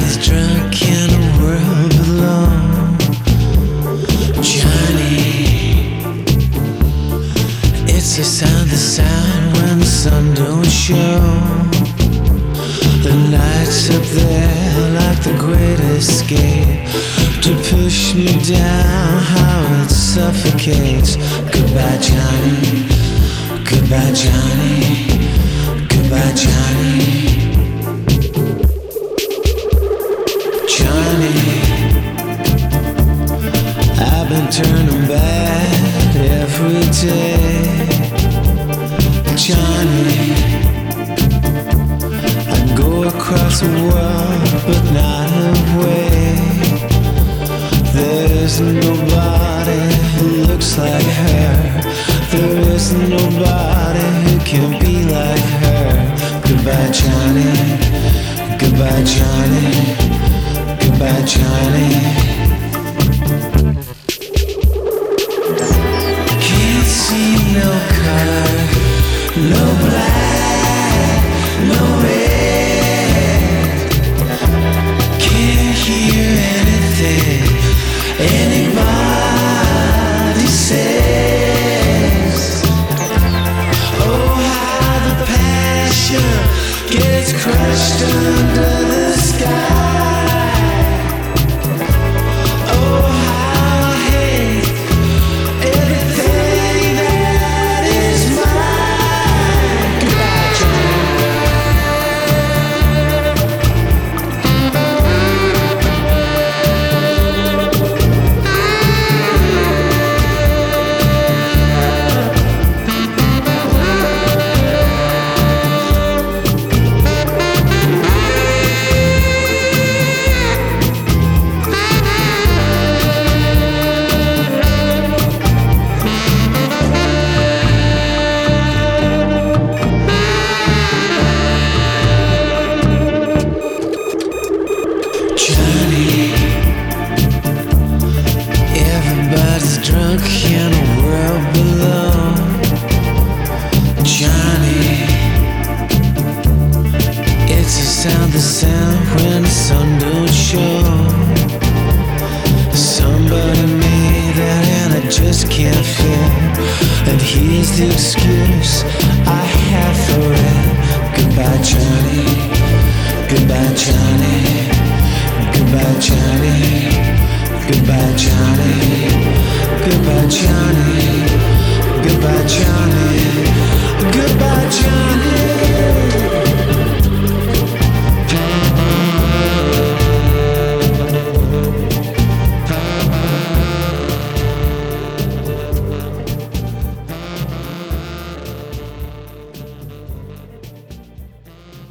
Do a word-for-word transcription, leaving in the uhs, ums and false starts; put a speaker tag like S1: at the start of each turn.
S1: Everybody's drunk in a world alone. Johnny, it's the sound, the sound when the sun don't show. The lights up there like the great escape to push me down, how it suffocates. Goodbye, Johnny. Goodbye, Johnny. Goodbye, Johnny. Johnny, I've been turning bad every day. Johnny, I go across the world but not away. There's nobody who looks like her. There is nobody who can be like her. Goodbye, Johnny. Goodbye, Johnny. Goodbye, Johnny. Can't see no color, no black, no red. Can't hear anything anybody says. Oh, how the passion gets crushed under the sky. Johnny, everybody's drunk in a world below. Johnny, it's the sound, the sound when the sun don't show. Somebody made that and I just can't feel. And here's the excuse I have for it. Goodbye, Johnny. Goodbye, Johnny.